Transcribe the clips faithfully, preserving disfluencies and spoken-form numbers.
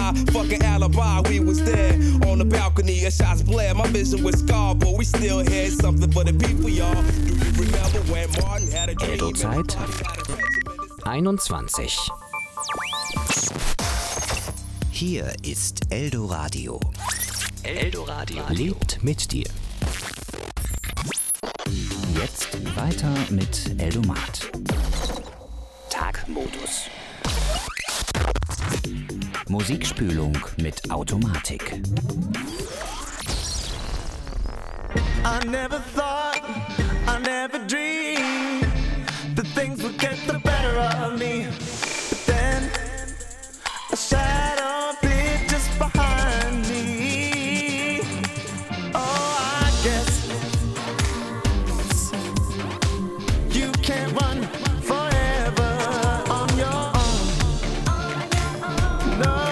lie, fucking alibi, we was there on the balcony, and shots blare. My vision was scarred, but we still had something for the people, y'all. Do you remember when Martin had a dream? Eldo-Zeit einundzwanzig. Hier ist Eldo Radio. Eldo Radio lebt mit dir. Jetzt weiter mit Eldomat. Tagmodus. Musikspülung mit Automatik. I never thought, I never dreamed that things would get the better of me. But then a shadow appeared just behind me. Oh, I guess you can't run forever on your own. No.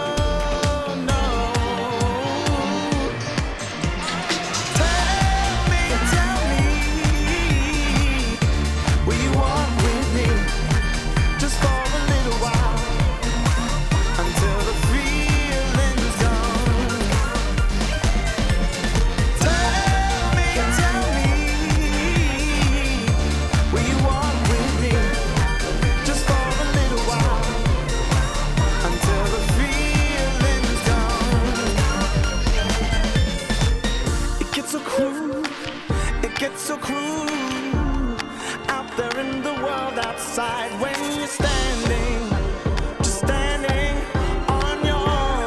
It's so cruel out there in the world outside when you're standing, just standing on your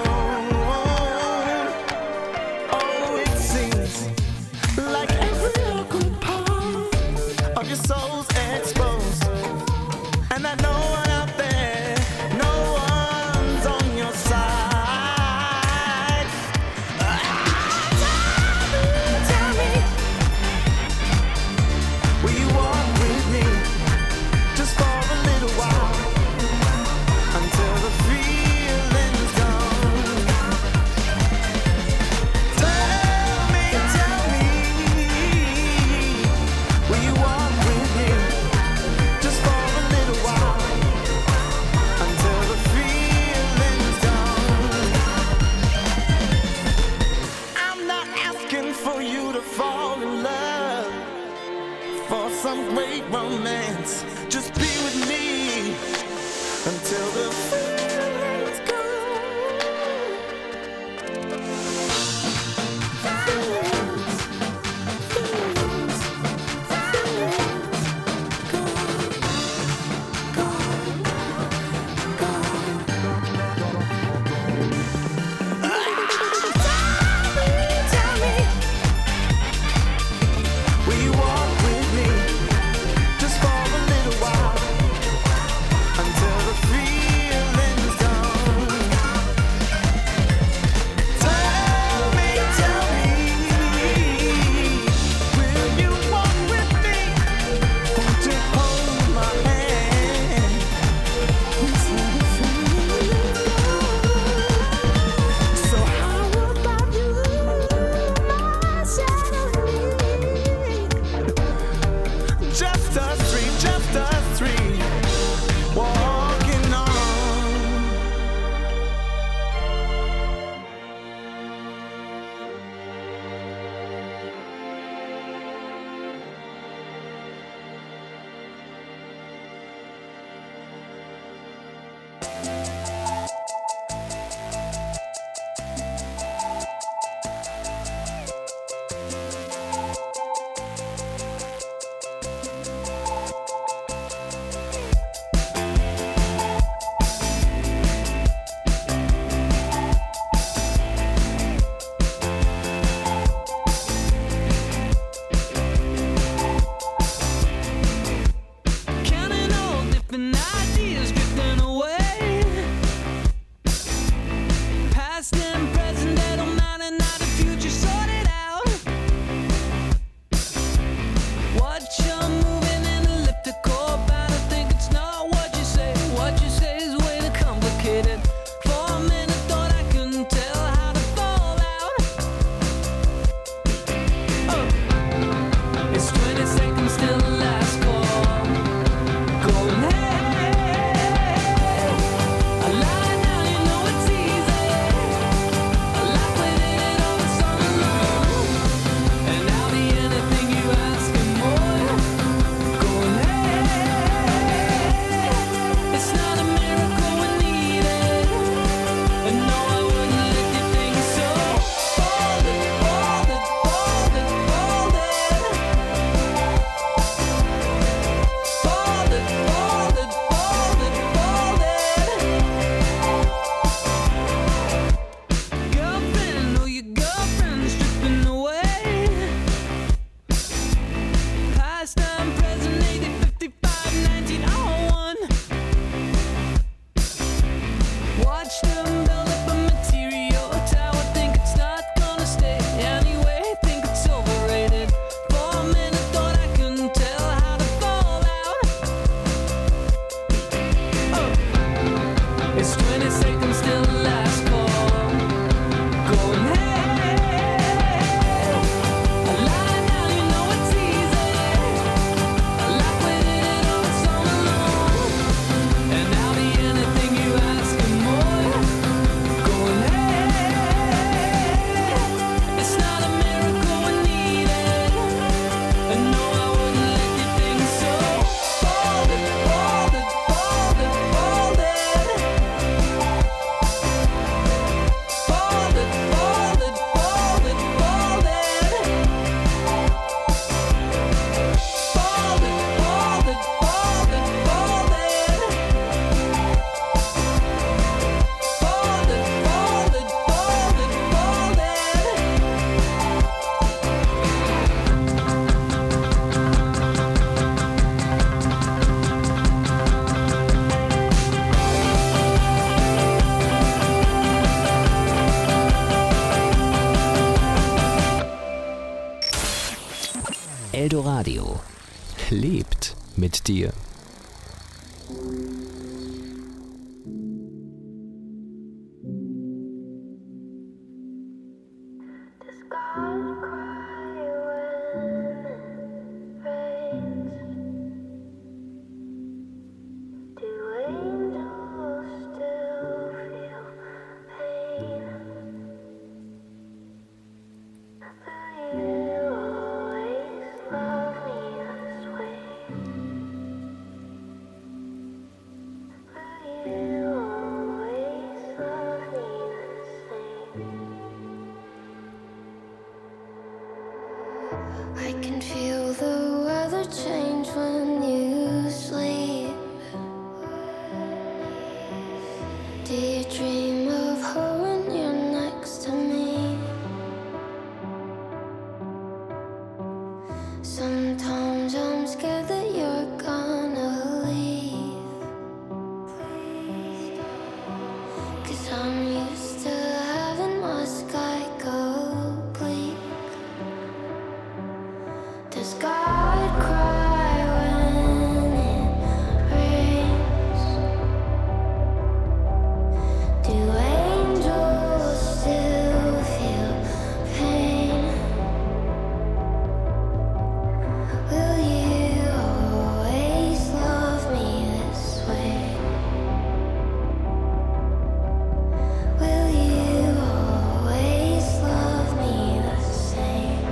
own. Oh, it seems like every local part of your soul's exposed, and that no one out there, no one's on your side. Some great romance, just be with me until the feeling's gone. Feelings, feelings, feelings, gone, gone, gone. Tell me, tell me, will you walk with me? Just for a little while, until the feeling's gone. Tell me, tell me, will you walk with me? Won't you hold my hand until the feeling's gone? So how about you, my shadow? Just us three, just us three, walking on. Counting all different ideas drifting away. Eldoradio lebt mit dir. I can feel the weather change when you sleep. Do you dream of her when you're next to me? Sometimes I'm scared that you're gonna leave, 'cause I'm used to having my sky go bleak. Does God cry when it rains? Do angels still feel pain? Will you always love me this way? Will you always love me the same?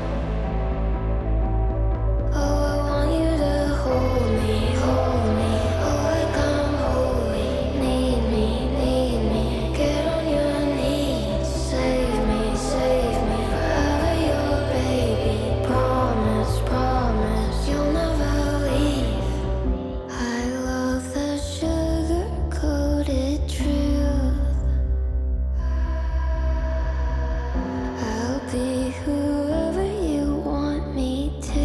Oh, I want you to hold me, hold me. Oh, like I'm holy. Need me, need me. Get on your knees. Save me, save me. Forever your baby. Promise, promise you'll never leave. I love the sugar-coated truth. I'll be whoever you want me to.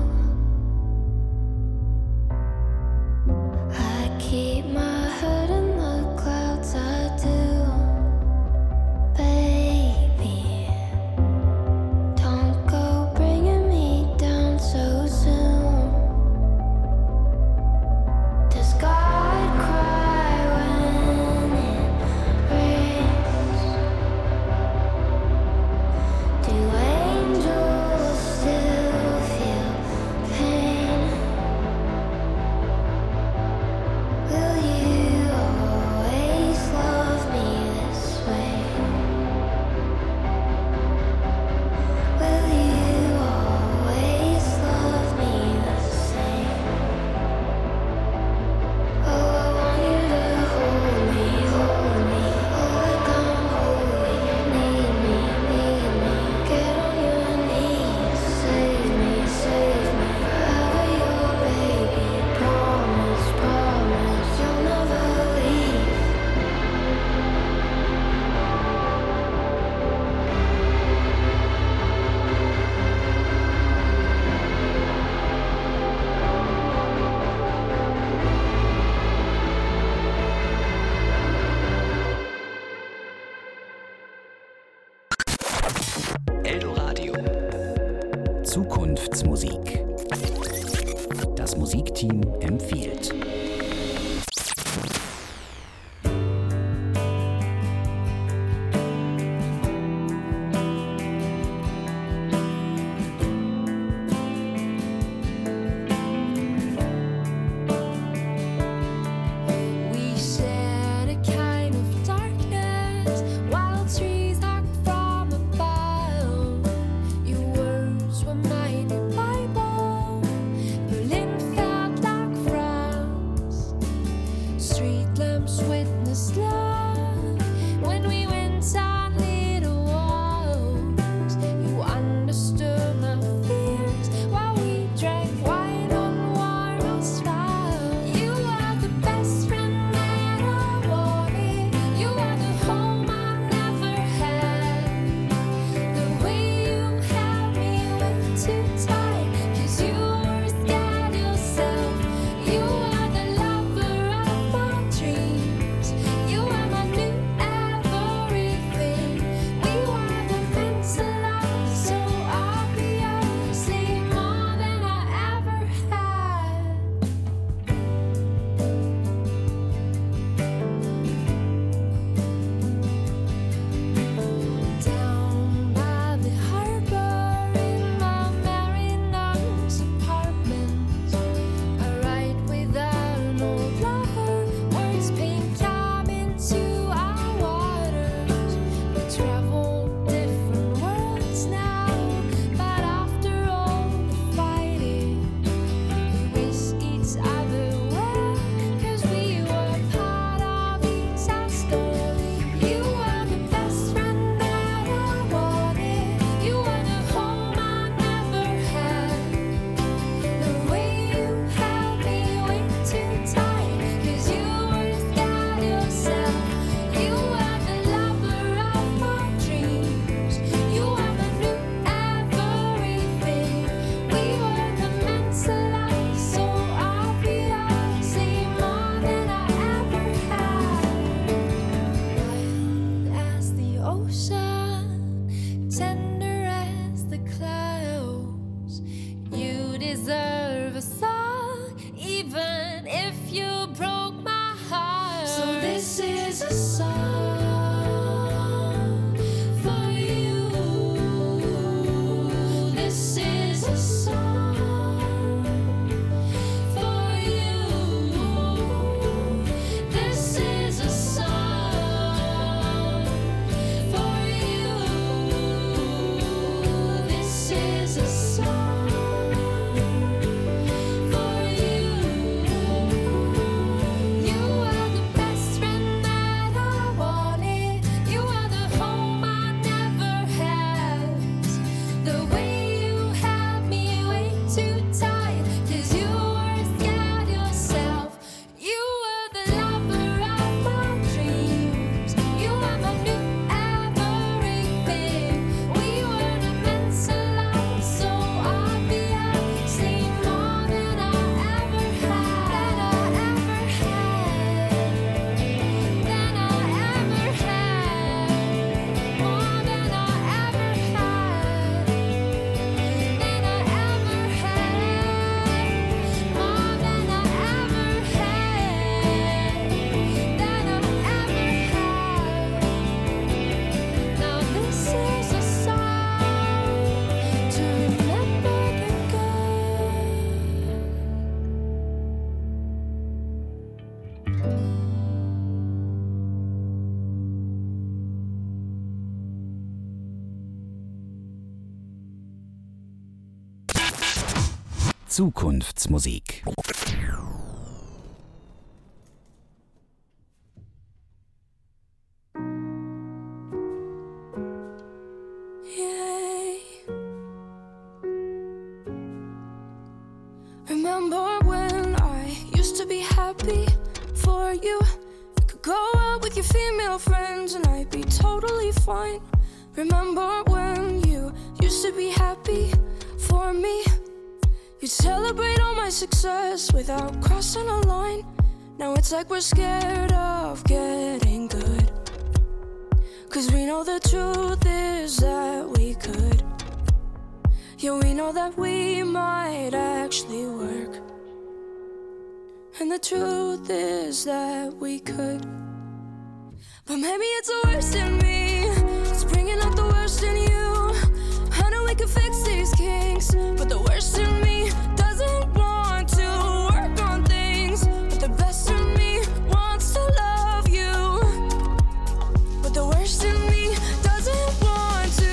I keep my head in the clouds, I do. Baby, don't go bringing me down so soon. Does God cry when it rains? Do angels still feel pain? Will you always love me this way? Will you always love me the same? Oh, I want you to hold me, hold me. Oh, like I'm holy. Need me, need me. Get on your knees. Save me, save me. Forever your baby. Promise, promise you'll never leave. Eldoradio. Zukunftsmusik. Das Musikteam empfiehlt. We shed a kind of darkness, wild trees knocked from above. Your words were my new Bible, Berlin felt like frown. Zukunftsmusik. Remember when I used to be happy for you? You could go out with your female friends and I'd be totally fine. Remember when you used to be happy for me? You'd celebrate all my success without crossing a line. Now it's like we're scared of getting good, 'cause we know the truth is that we could. Yeah, we know that we might actually work, and the truth is that we could. But maybe it's the worst in me, it's bringing out the worst in you. I know we can fix these kinks, but the worst in me doesn't want to work on things. But the best in me wants to love you, but the worst in me doesn't want to.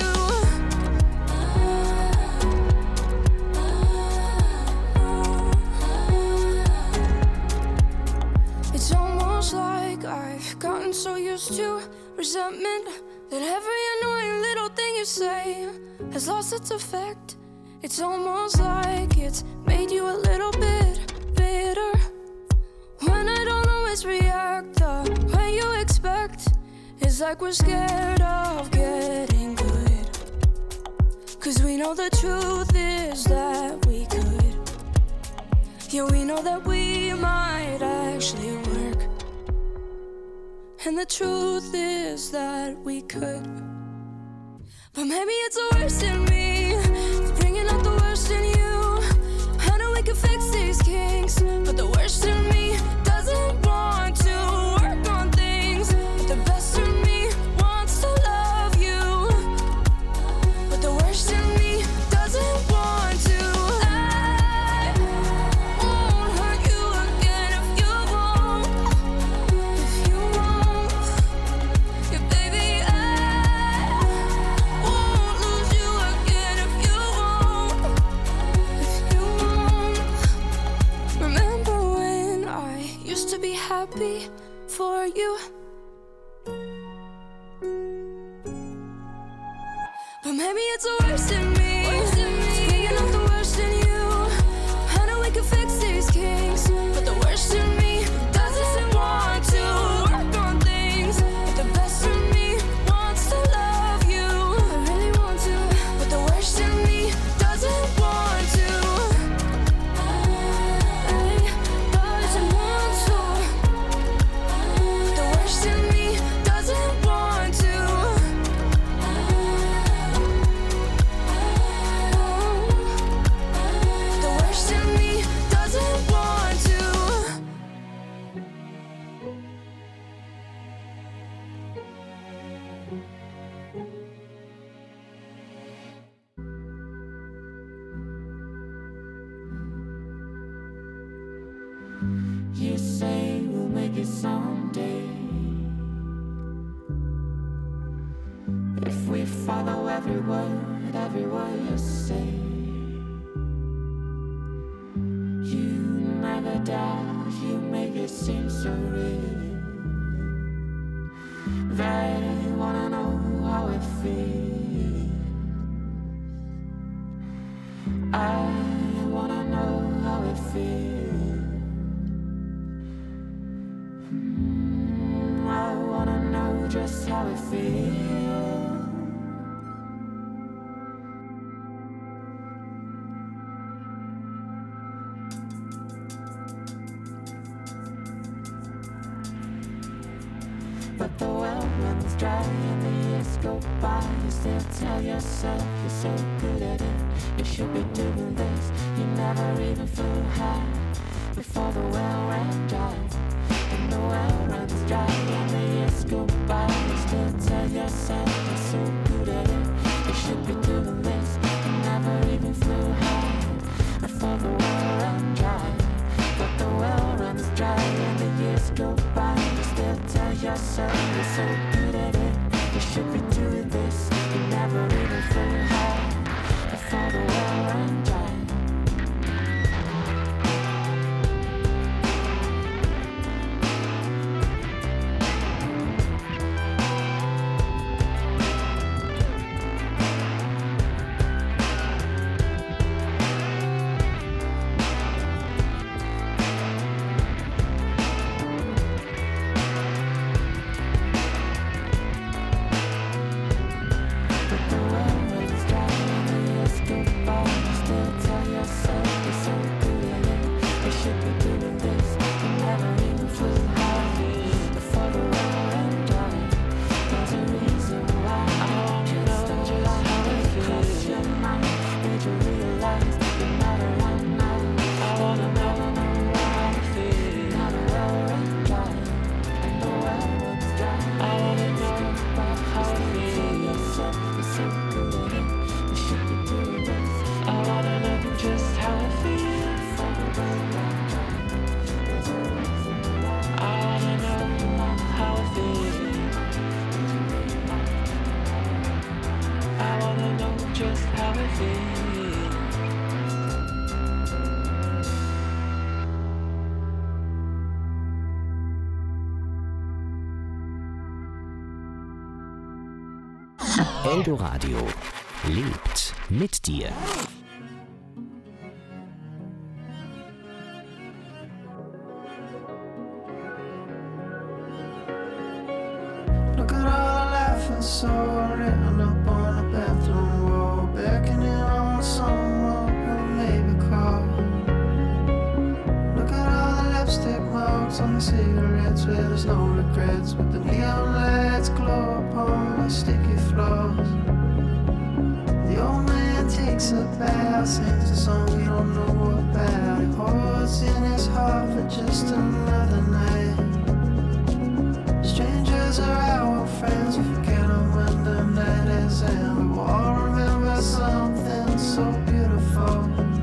It's almost like I've gotten so used to resentment that every annoying little thing you say has lost its effect. It's almost like it's made you a little bit bitter when I don't always react the way you expect. It's like we're scared of getting good, 'cause we know the truth is that we could. Yeah, we know that we might actually work, and the truth is that we could. But maybe it's the worst in me, it's bringing out the worst in you. I know we can fix these kinks, but the worst in me doesn't want to work on things. But the best in me wants to love you, but the worst in me doesn't want to. I won't hurt you again if you won't, if you won't. Yeah, baby, I won't lose you again if you won't, if you won't. Remember when I used to be happy for you? But maybe it's the worst in me, it's bringing out the worst in you. I know we can fix these kinks, but the worst in me doesn't want to work on things. But the best in me wants to love you, I really want to. But the worst in me doesn't want to. I doesn't want to. But the worst in me doesn't want to. The worst in me doesn't want to. You say we'll make it someday if we follow every word, every word you say. You never doubt, you make it seem so real. They wanna know how it feels. I wanna know how it feels. Mm, I wanna know just how it feels. But the well runs dry and the years go by. You still tell yourself you're so good at it, you should be doing this. You never even flew high before the well ran dry. And the well runs dry and the years go by. You still tell yourself you're so good at it, you should be doing this. You never even flew high before the well ran dry. But the well runs dry and the years go by. You still tell yourself you're so good at it, you should be doing this. You never even flew high before the well ran dry. Eldoradio lebt mit dir. Look at all the laughing soul written up on the bathroom wall, beckoning on someone who maybe call. Look at all the lipstick marks on the cigarettes where there's no regrets, with the neon lights glow upon the sticky floors. The old man takes a bow, sings a song we don't know about. He holds in his heart for just another night. Strangers are our friends, we forget them when the night is in. We will all remember something so beautiful.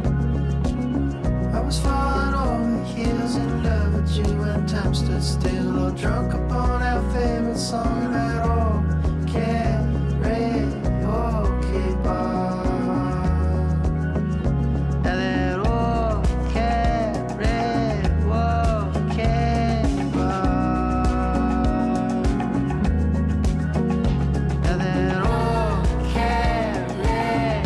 I was falling over heels in love with you when time stood still, or drunk upon our favorite song, and that all karaoke bar. And that all karaoke bar. And that all karaoke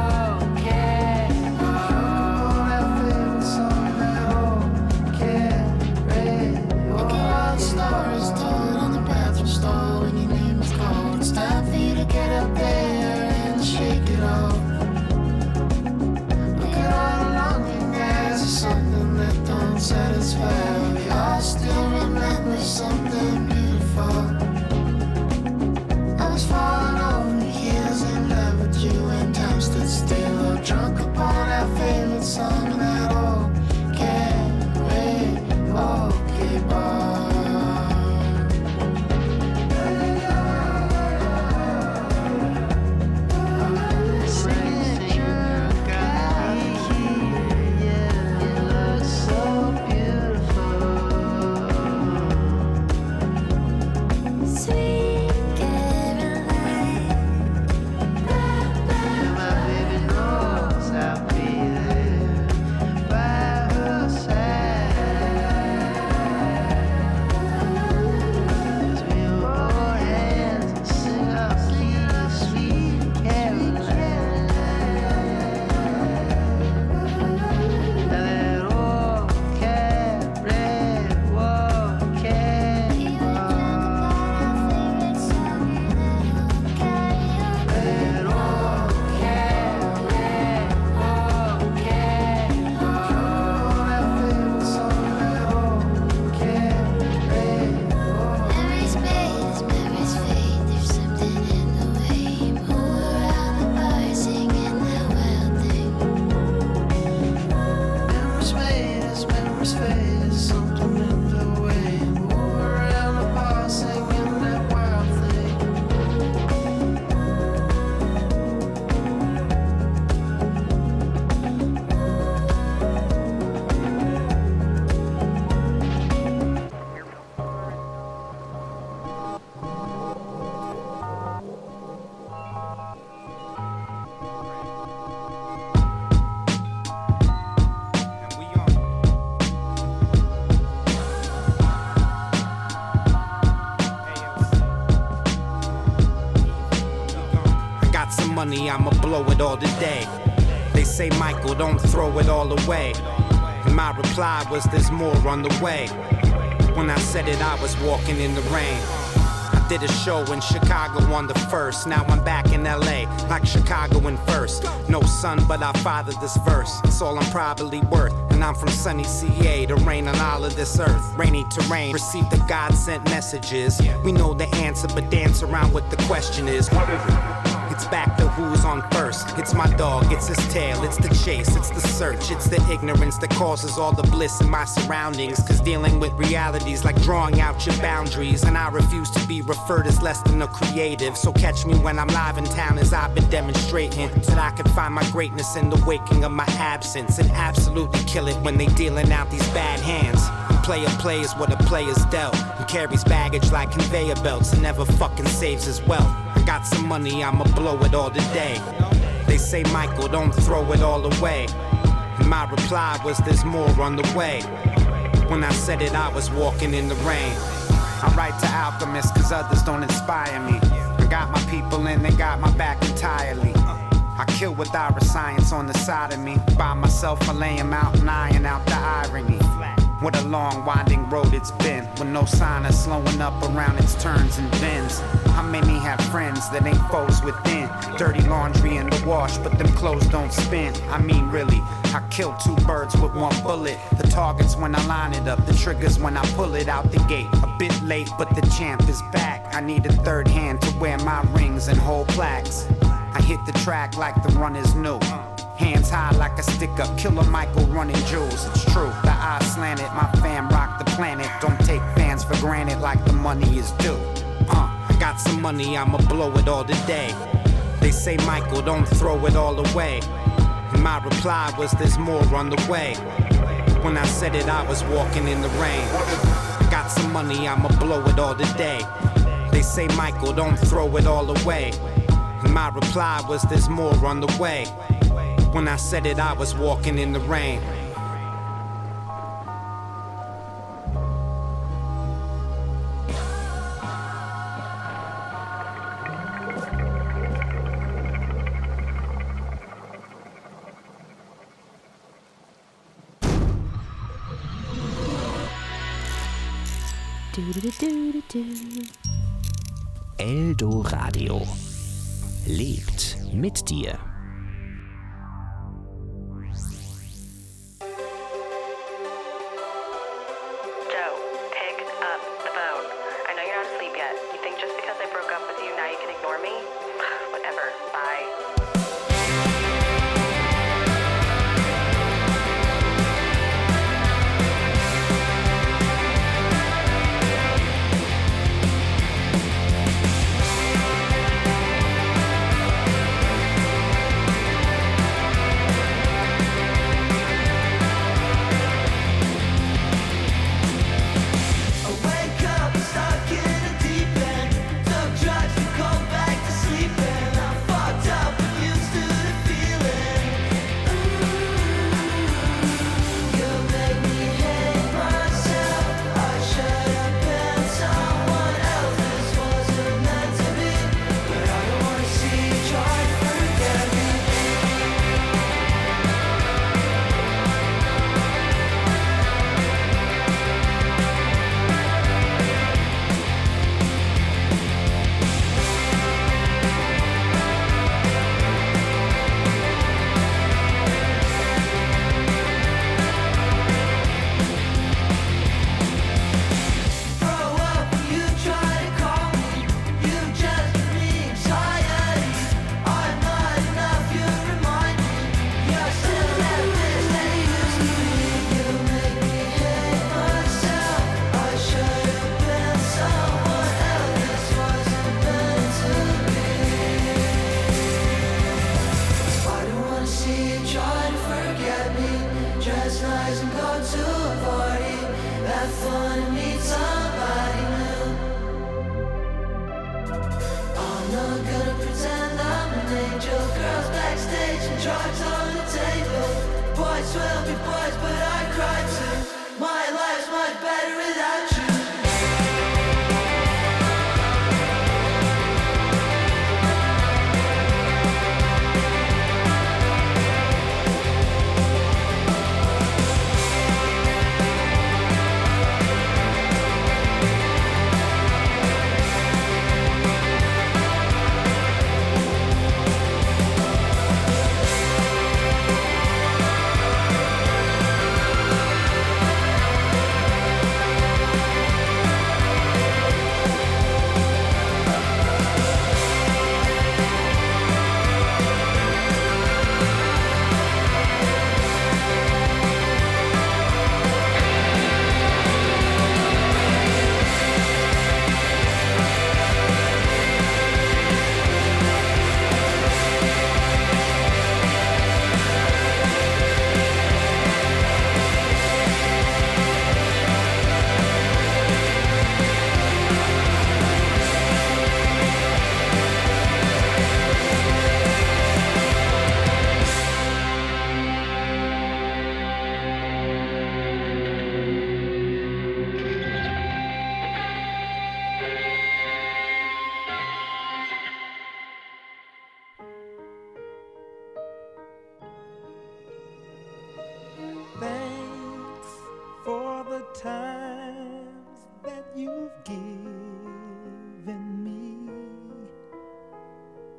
bar. All our favorite song, and that all karaoke. Look at all the stories told on the bathroom stall when your name was called. It's time for you to get up there and shake it off. Look at all the longing eyes of something that don't satisfy. We all still remember something beautiful. I was falling over heels in love with you when time stood still, or drunk upon our favorite song, and that old karaoke bar. Money, I'ma blow it all today. They say, Michael, don't throw it all away. And my reply was, there's more on the way. When I said it, I was walking in the rain. I did a show in Chicago on the first. Now I'm back in L A, like Chicago in first. No son, but I fathered this verse. It's all I'm probably worth. And I'm from sunny C A, to rain on all of this earth. Rainy terrain, receive the God-sent messages. We know the answer, but dance around what the question is. What is it? It's back to who's on first. It's my dog, it's his tail, it's the chase, it's the search, it's the ignorance that causes all the bliss in my surroundings. Cause dealing with realities like drawing out your boundaries, and I refuse to be referred as less than a creative. So catch me when I'm live in town, as I've been demonstrating that I can find my greatness in the waking of my absence, and absolutely kill it when they dealing out these bad hands. A player plays what a player's dealt, and carries baggage like conveyor belts, and never fucking saves his wealth. I got some money, I'ma blow it all today. They say, Michael, don't throw it all away. And my reply was, there's more on the way. When I said it, I was walking in the rain. I write to alchemists cause others don't inspire me. I got my people and they got my back entirely. I kill with our science on the side of me. By myself I lay him out and iron out the irony. What a long winding road it's been, with no sign of slowing up around its turns and bends. How many have friends that ain't foes within? Dirty laundry in the wash, but them clothes don't spin. I mean really, I kill two birds with one bullet. The target's when I line it up, the trigger's when I pull it out the gate. A bit late, but the champ is back. I need a third hand to wear my rings and hold plaques. I hit the track like the runners knew. Hands high like a stick-up, Killer Michael running jewels. It's true, the eyes slanted, my fam rock the planet. Don't take fans for granted like the money is due. Uh, I got some money, I'ma blow it all today. They say, Michael, don't throw it all away. And my reply was, there's more on the way. When I said it, I was walking in the rain. I got some money, I'ma blow it all today. They say, Michael, don't throw it all away. And my reply was, there's more on the way. When I said it, I was walking in the rain. Eldoradio lebt mit dir.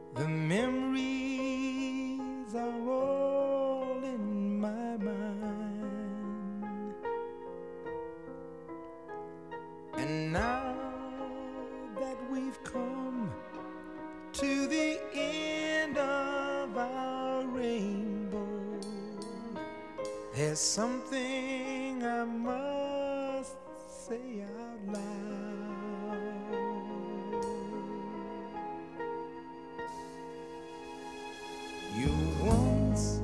The memories are all in my mind. And now that we've come to the end of our rainbow, there's something I must say out loud. You once,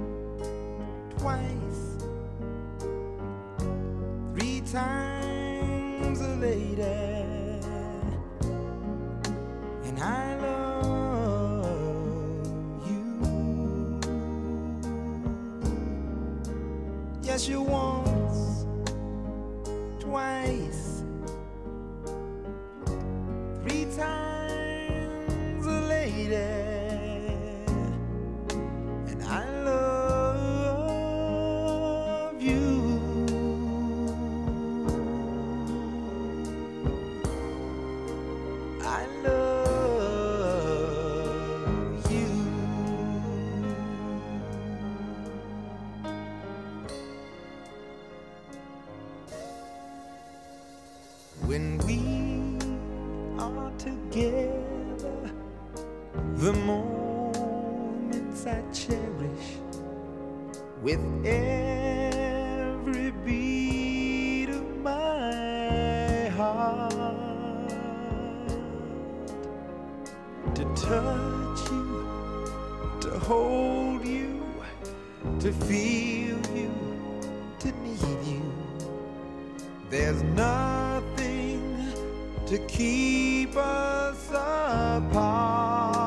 twice, three times a lady, and I love you. Yes, you once, twice, three times a lady. When we are together, the moments I cherish with every beat of my heart. To touch you, to hold you, to feel you, to need you. There's nothing to keep us apart.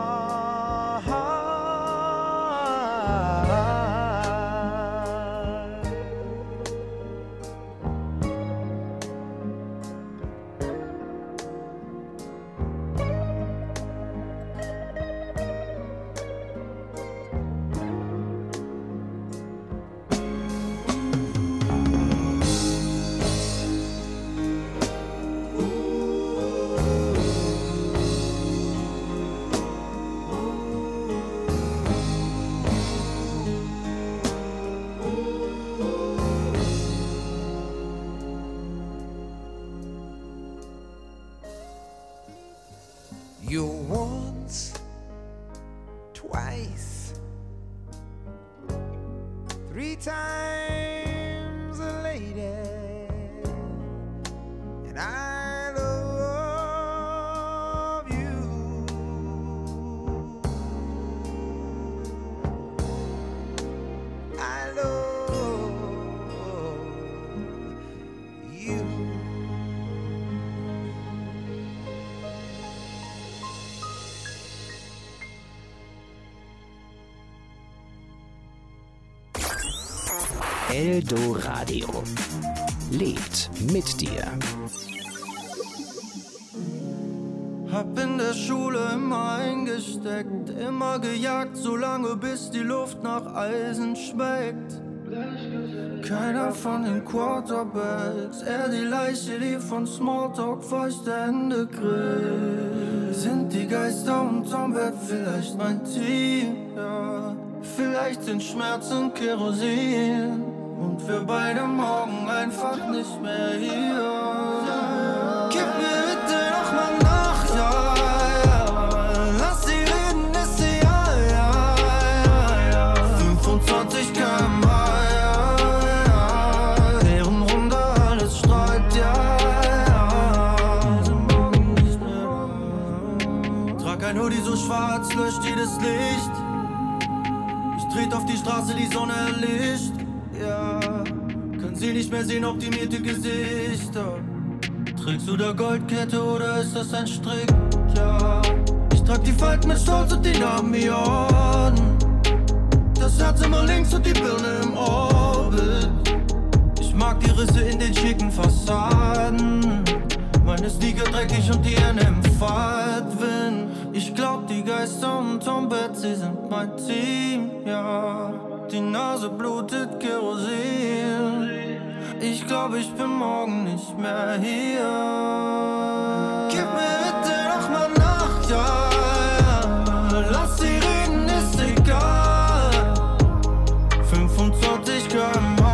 You once, twice, three times a lady, and I love you. I love you. Eldoradio lebt mit dir. Hab in der Schule immer eingesteckt, immer gejagt, solange bis die Luft nach Eisen schmeckt. Keiner von den Quarterbacks, eher die Leiche, die von Smalltalk feuchte Hände kriegt. Sind die Geister unterm Bett vielleicht mein Team? Ja, vielleicht sind Schmerzen Kerosin und wir beide morgen einfach nicht mehr hier. Gib mir bitte noch mal nach, ja, ja. Lass sie reden, ist sie, ja, ja, ja, ja. fünfundzwanzig Kilometer pro Stunde, ja, ja. Deren Runde alles streit, ja, ja. Sind morgen nicht mehr da. Trag ein Hoodie so schwarz, löscht jedes Licht. Ich tret auf die Straße, die Sonne erlischt. Ja, können sie nicht mehr sehen, optimierte Gesichter. Trägst du da Goldkette oder ist das ein Strick? Ja, ich trag die Falten mit Stolz und die Namen Millionen. Das Herz immer links und die Birne im Orbit. Ich mag die Risse in den schicken Fassaden. Meine Sneaker dreckig und die Hände im Fahrtwind. Ich glaub, die Geister unterm Bett, sie sind mein Team, ja. Die Nase blutet Kerosin. Ich glaub, ich bin morgen nicht mehr hier. Gib mir bitte noch mal nach, ja, ja. lass sie reden, ist egal. fünfundzwanzig Kilometer pro Stunde.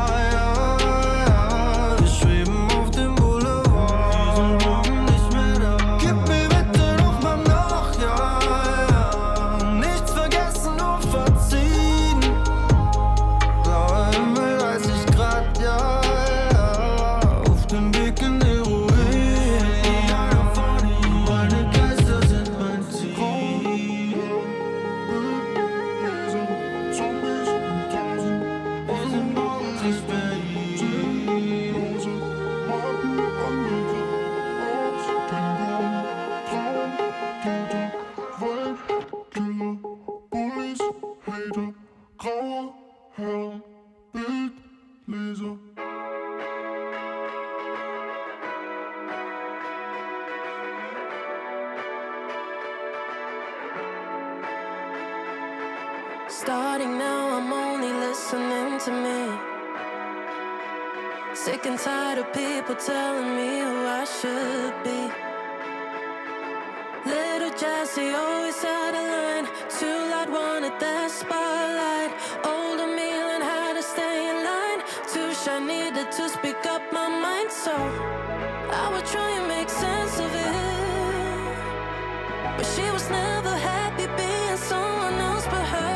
Starting now, I'm only listening to me. Sick and tired of people telling me who I should be. Little Jessie always had a line. Too loud, wanted that spotlight. Older me learned how to stay in line. Too shy, needed to speak up my mind. So I would try and make sense of it, but she was never happy being someone else but her.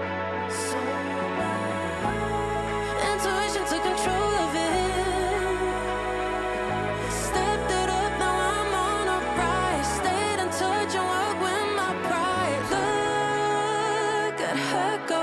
Intuition took control of it. Stepped it up, now I'm on a rise. Stayed in touch and worked with my pride. Look at her go.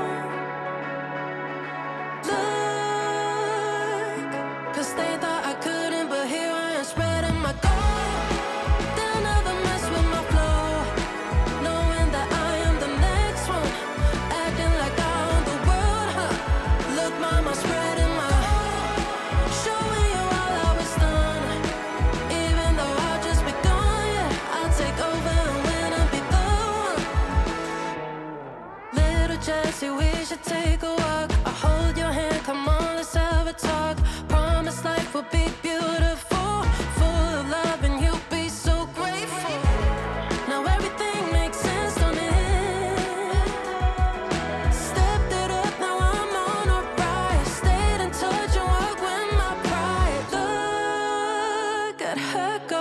Look, cause they thought I couldn't, but here I am spreading my gold. They'll never mess with my flow, knowing that I am the next one. Acting like I own the world, huh? Look, mama, spreading my showing you all how it's done. Even though I've just begun, yeah, I'll take over and win and be the one. Little Jessie, we should take a walk. I'll hold your hand, come on, let's have a talk. Promise life will be beautiful, full of love, and you'll be so grateful. Now everything makes sense, don't it? Stepped it up, now I'm on a rise. Stayed in touch and worked with my pride. Look at her go.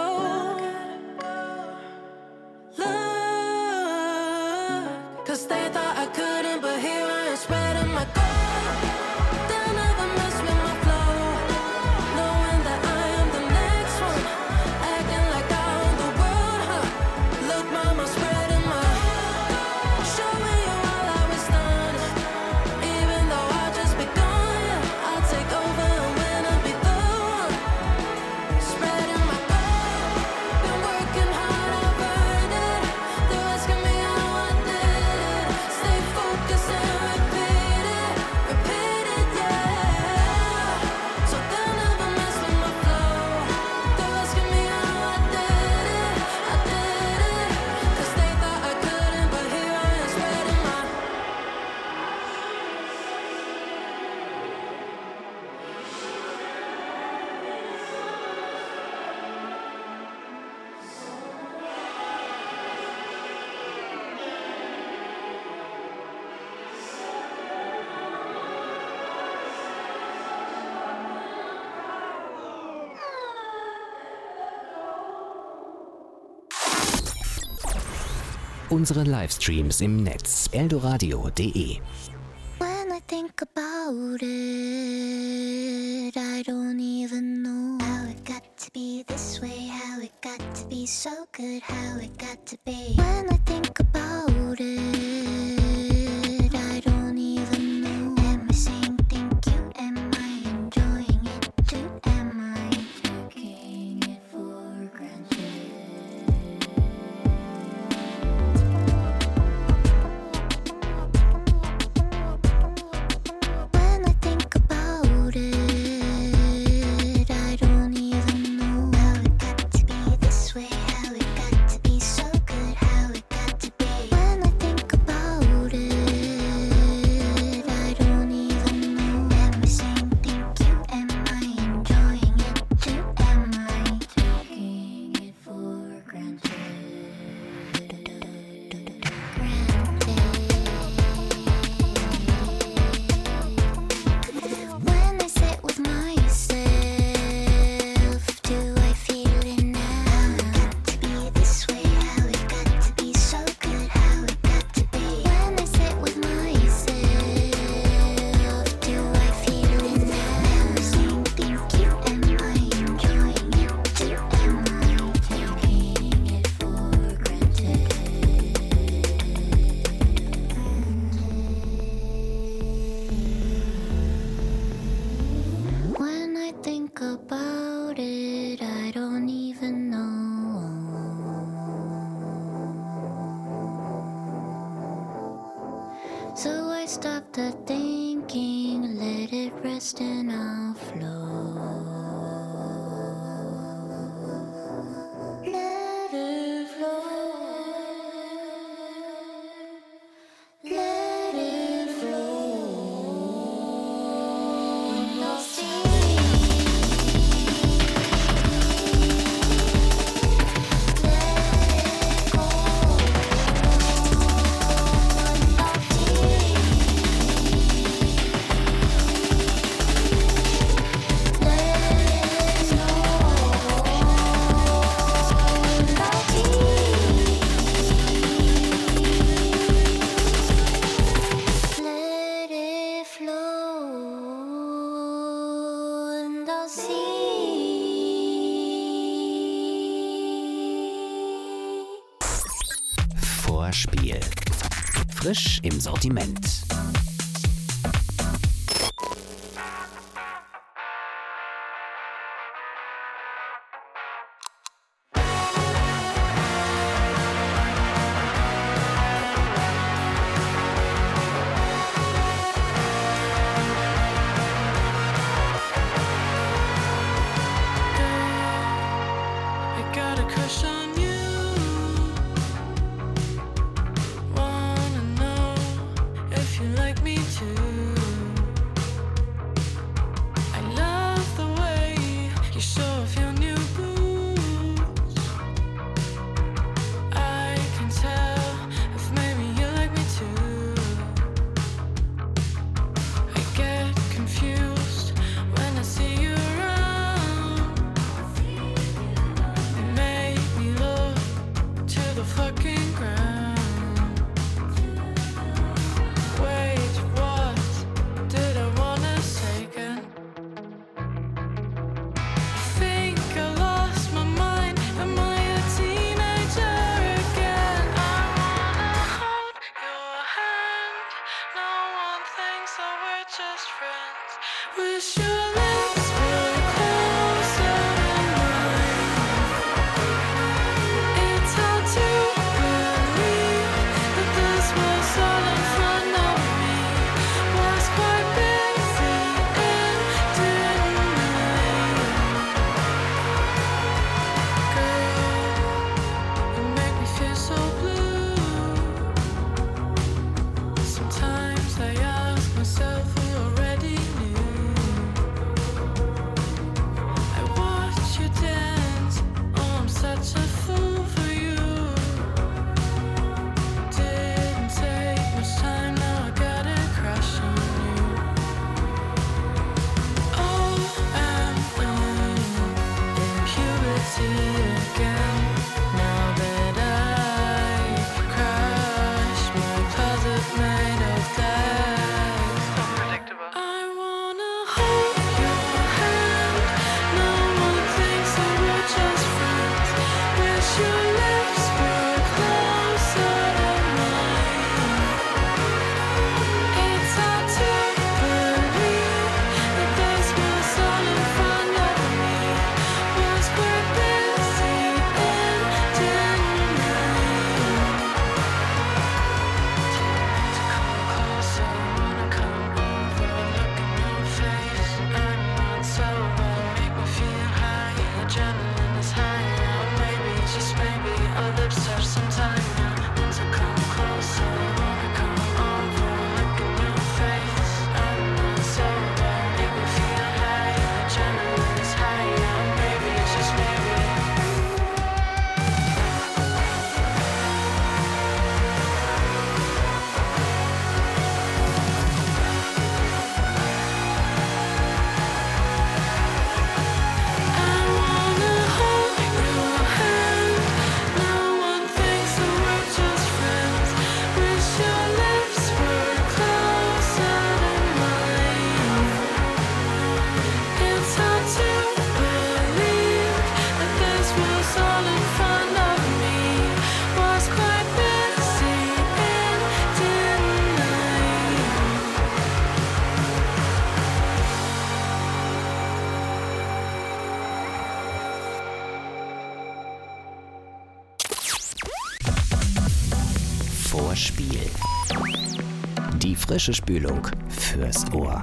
Look, cause they thought I couldn't, but here I am spreading my gold. They'll never mess with my flow, knowing that I am the next one. Acting like I own the world, huh? Look, mama, spreading my showing you all how it's done. Even though I've just begun, yeah, I'll take over and win and be the one. Spreading my gold. Been working hard, I've earned it. They're asking me how I did it. Stay focused and repeat it, repeat it, yeah. So they'll never mess with my flow. They're asking me how I did it, I did it. Cause they thought I couldn't, but here I am spreading my. Unsere Livestreams im Netz eldoradio punkt de. When I think about it, I don't even know how it got to be this way, how it got to be so good, how it got to be. When I think about it, I don't even know. Am I saying thank you? Am I enjoying it too? Am I taking it for granted? When I think about it, I don't even know how it got to be this way, how it got to be so good, how it got to So I stopped the thinking, let it rest and I'll flow. Let it flow. Let it flow. And I'll see. Vorspiel. Frisch im Sortiment. Die frische Spülung fürs Ohr.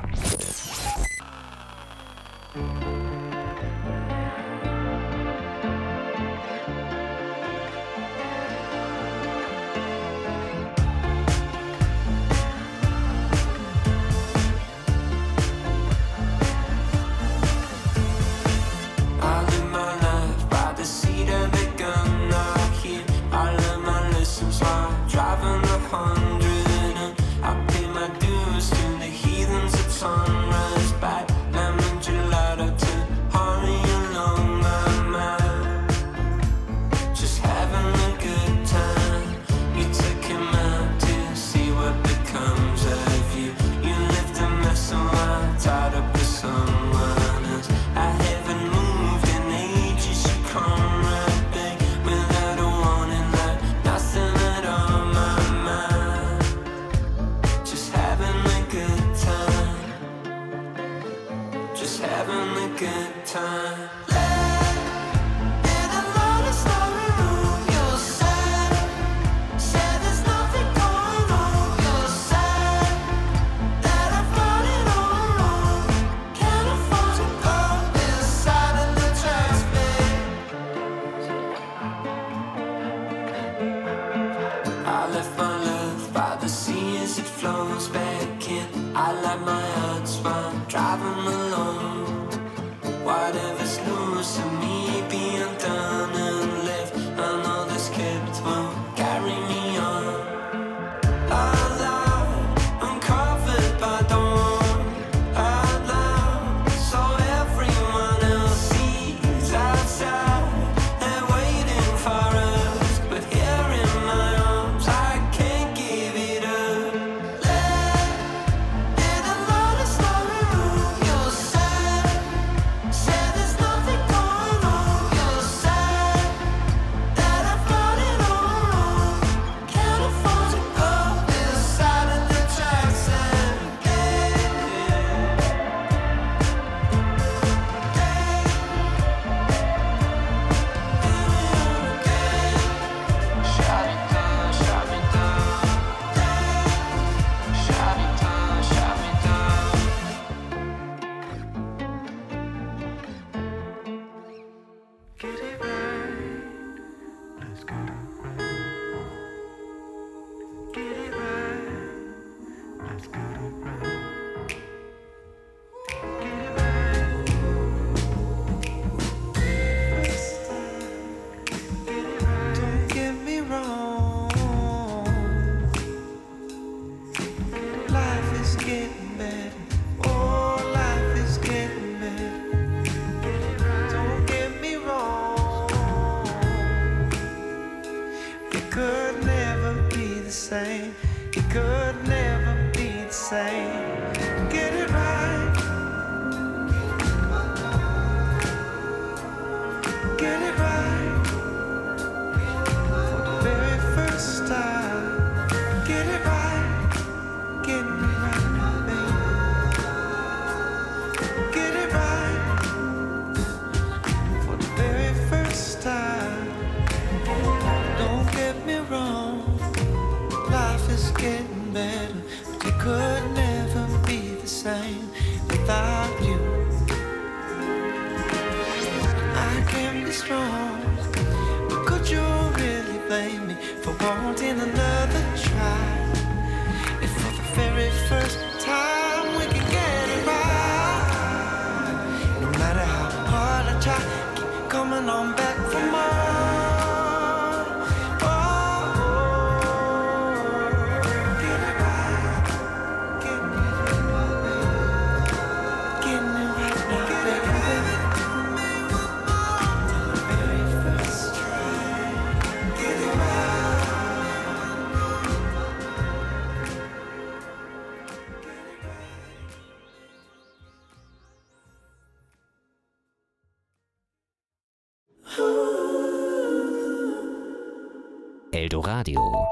Eldoradio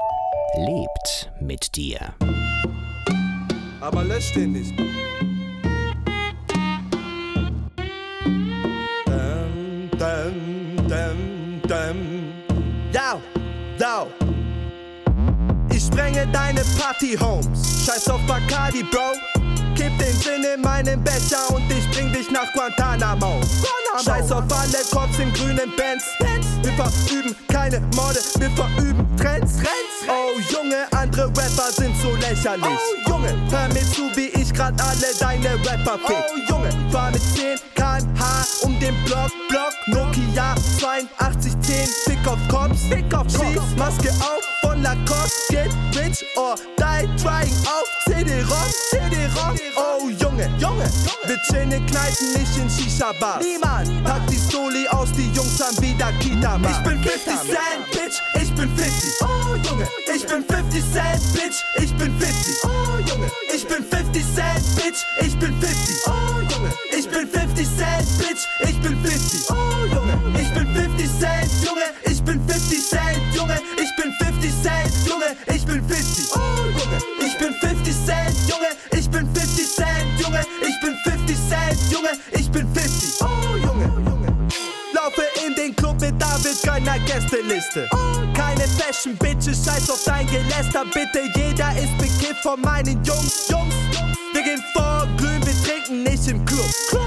lebt mit dir. Aber lösch den nicht. Dum, dum, dum, dum. Down, down. Ich sprenge deine Party-Homes. Scheiß auf Bacardi, Bro. Kipp den Gin in meinen Becher und ich bring dich nach Guantanamo. Scheiß auf alle Cops im grünen Benz. Wir verüben keine Morde, wir verüben Trends. Oh Junge, andere Rapper sind so lächerlich. Oh Junge, hör mir zu, wie ich grad alle deine Rapper fick. Oh Junge, fahr mit zehn Kilometer pro Stunde um den Block, Block. Nokia zweiundachtzig zehn, Fick auf Cops, Fick auf Cops. Maske auf von Lacoste, get rich or die trying auf C D-Rom, C D-Rom. Oh Junge, Junge, wir chillen in Kneipen, nicht in Shisha-Bars. Niemand packt die Stoli aus, die Jungs haben wieder Kita. Ich bin fifty Cent, Bitch, ich bin fifty. Oh Junge, ich bin fifty Cent, Bitch, ich bin fifty. Oh Junge, ich bin fifty Cent, Bitch, ich bin fifty. Oh Junge, ich bin fifty Cent, Bitch, ich bin fifty. Oh Junge, ich bin fifty Cent, Junge, ich bin fifty Cent, Junge, ich bin fifty Cent, Junge, ich bin fifty. Oh Junge, ich bin fifty Cent, Junge, ich bin fifty Cent, Junge, ich bin fifty Cent, Junge, ich bin fifty. Oh Junge, laufe in den Club mit David keiner Gästeliste. Keine Fashion Bitches, scheiß auf dein Geläster, bitte. Jeder ist bekifft von meinen Jungs, Jungs. Wir gehen vor, glühen, wir trinken nicht im Club.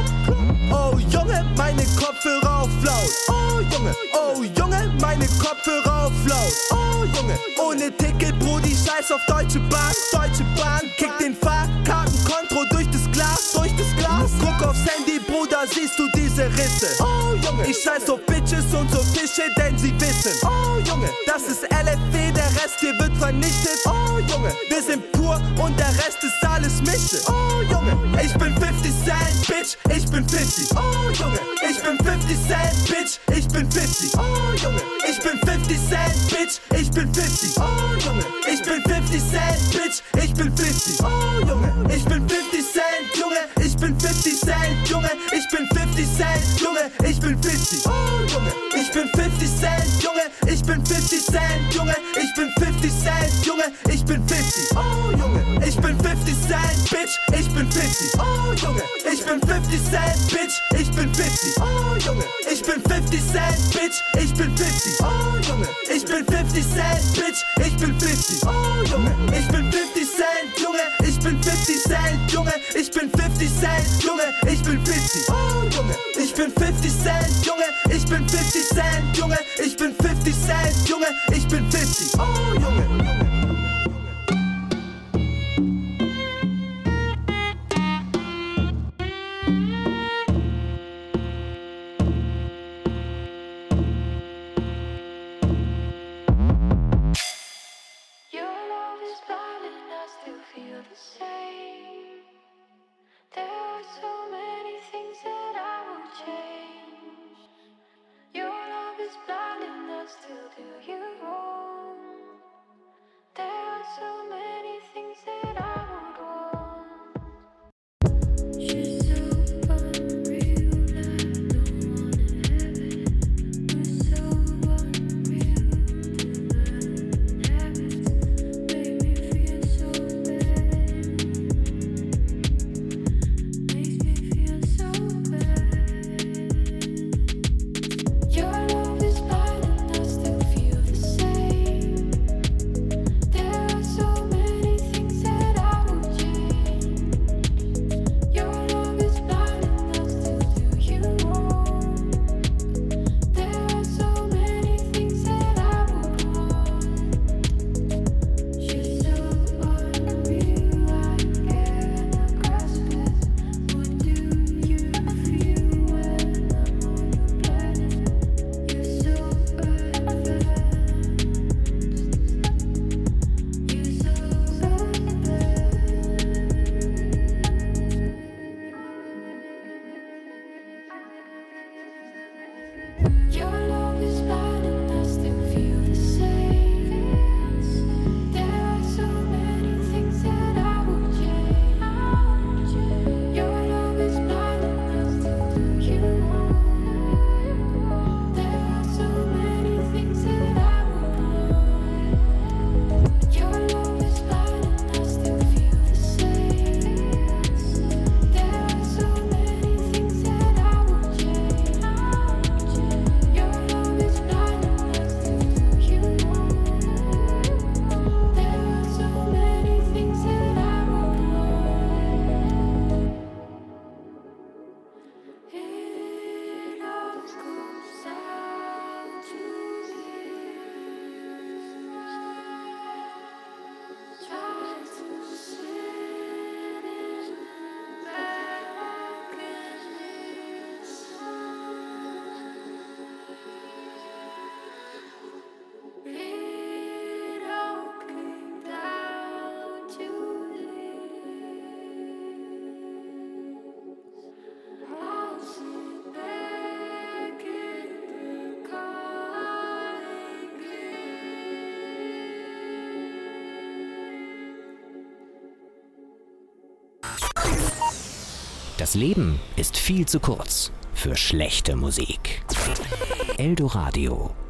Oh Junge, meine Kopfhörer auf laut. Oh Junge, oh Junge, meine Kopfhörer auf laut. Oh Junge, ohne Ticket, Brudi, scheiß auf Deutsche Bahn. Deutsche Bahn, kick den Fahrkartenkonto durch das Glas, durch das Glas. Guck aufs Handy, Bruder, siehst du diese Risse. Oh Junge, ich scheiß auf Bitches und so Fische, denn sie wissen. Oh Junge, das ist L F W, der Rest hier wird vernichtet. Oh Junge, wir sind pur und der Rest ist alles Mische. Oh Junge, ich bin fifty Cent, Bitch, ich bin fifty. Oh Junge, ich bin fifty Cent, Bitch, ich bin fifty. Oh Junge, ich bin fifty Cent, Bitch, ich bin fifty. Oh Junge, ich bin fifty Cent, Bitch, ich bin fifty. Oh Junge, ich bin fifty Cent, Junge, ich bin fifty Cent, Junge, ich bin fifty Cent, Junge, ich bin fifty. Oh Junge, ich bin fifty Cent, Junge, ich bin fifty Cent, Junge, ich bin fifty Cent, Junge, ich bin fifty. Oh Junge, ich bin fifty Cent, Bitch, ich bin fifty. Oh Junge, ich bin fifty Cent, Bitch, ich bin fifty. Oh Junge, ich bin fifty Cent, Bitch, ich bin fifty. Oh Junge, ich bin fifty Cent, Bitch, ich bin fifty. Oh Junge, ich bin fifty Cent, Junge, ich bin fifty Cent, Junge, ich bin fifty Cent, Junge, ich bin fifty. Oh Junge, ich bin fifty Cent, Junge, ich bin fifty Cent, Junge, ich bin fifty Cent, Junge, ich bin fifty. Oh Junge. Das Leben ist viel zu kurz für schlechte Musik. Eldoradio.